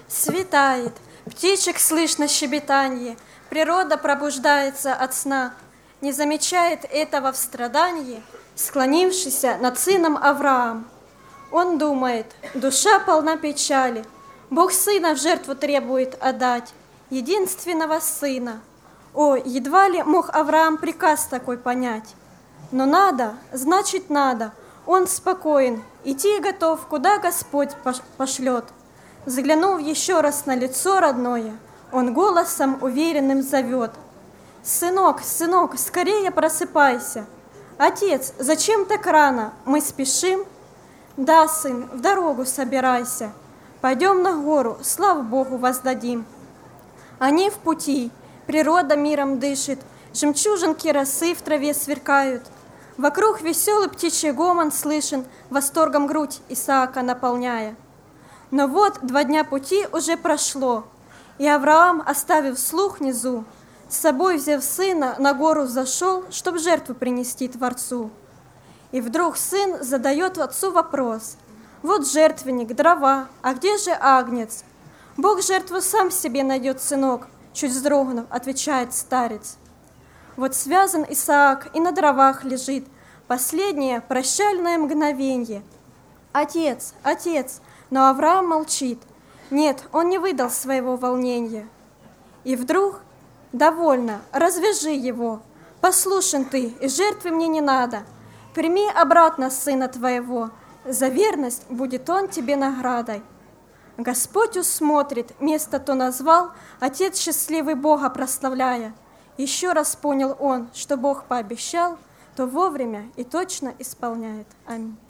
Светает, птичек слышно щебетанье, природа пробуждается от сна, не замечает этого в страдании, склонившийся над сыном Авраам. Он думает, душа полна печали, Бог сына в жертву требует отдать, единственного сына. О, едва ли мог Авраам приказ такой понять. Но надо, значит надо, он спокоен, идти готов, куда Господь пошлет. Заглянув еще раз на лицо родное, он голосом уверенным зовет: «Сынок, сынок, скорее просыпайся! Отец, зачем так рано? Мы спешим?» «Да, сын, в дорогу собирайся. Пойдем на гору, славу Богу воздадим». Они в пути, природа миром дышит, жемчужинки росы в траве сверкают. Вокруг веселый птичий гомон слышен, восторгом грудь Исаака наполняя. Но вот 2 дня пути уже прошло, и Авраам, оставив слух внизу, с собой взяв сына, на гору взошел, чтоб жертву принести Творцу. И вдруг сын задает отцу вопрос: «Вот жертвенник, дрова, а где же агнец?» «Бог жертву сам себе найдет, сынок», чуть вздрогнув, отвечает старец. Вот связан Исаак и на дровах лежит, последнее прощальное мгновенье. «Отец, отец!» Но Авраам молчит. Нет, он не выдал своего волнения. И вдруг: «Довольно, развяжи его. Послушен ты, и жертвы мне не надо. Прими обратно сына твоего. За верность будет он тебе наградой». Господь усмотрит, место то назвал, отец счастливый Бога прославляя. Еще раз понял он, что Бог пообещал, то вовремя и точно исполняет. Аминь.